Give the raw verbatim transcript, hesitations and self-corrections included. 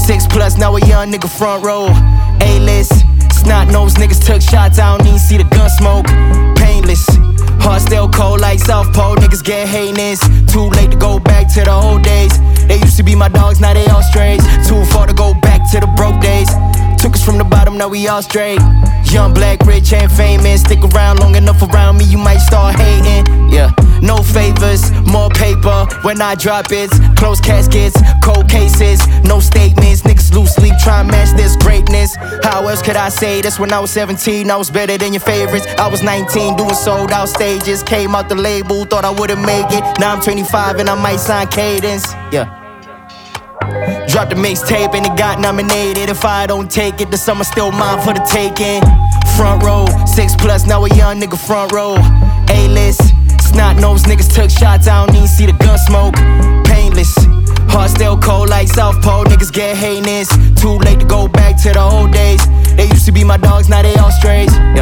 Six plus, now a young nigga front row. A-list, snot-nosed niggas took shots, I don't even see the gun smoke. Painless, heart still cold like South Pole, niggas get heinous. Too late to go back to the old days. They used to be my dogs, now they all strays. Too far to go back to the broke days. Took us from the bottom, now we all straight. Young, black, rich, and famous. Stick around long enough around me, you might start hating. Yeah, no favors, more paper. When I drop it, closed caskets, cold cases, no statements. Niggas loose sleep, try and match this greatness. How else could I say this? When I was seventeen, I was better than your favorites. I was nineteen, doing sold out stages. Came out the label, thought I wouldn't make it. Now I'm twenty-five and I might sign Cadence. Yeah. Dropped the mixtape and it got nominated. If I don't take it, the summer still mine for the taking. Front row, six plus, now a young nigga front row. A-list, snot-nosed niggas took shots, I don't even see the gun smoke. Painless, heart still cold like South Pole, niggas get heinous. Too late to go back to the old days. They used to be my dogs, now they all strays.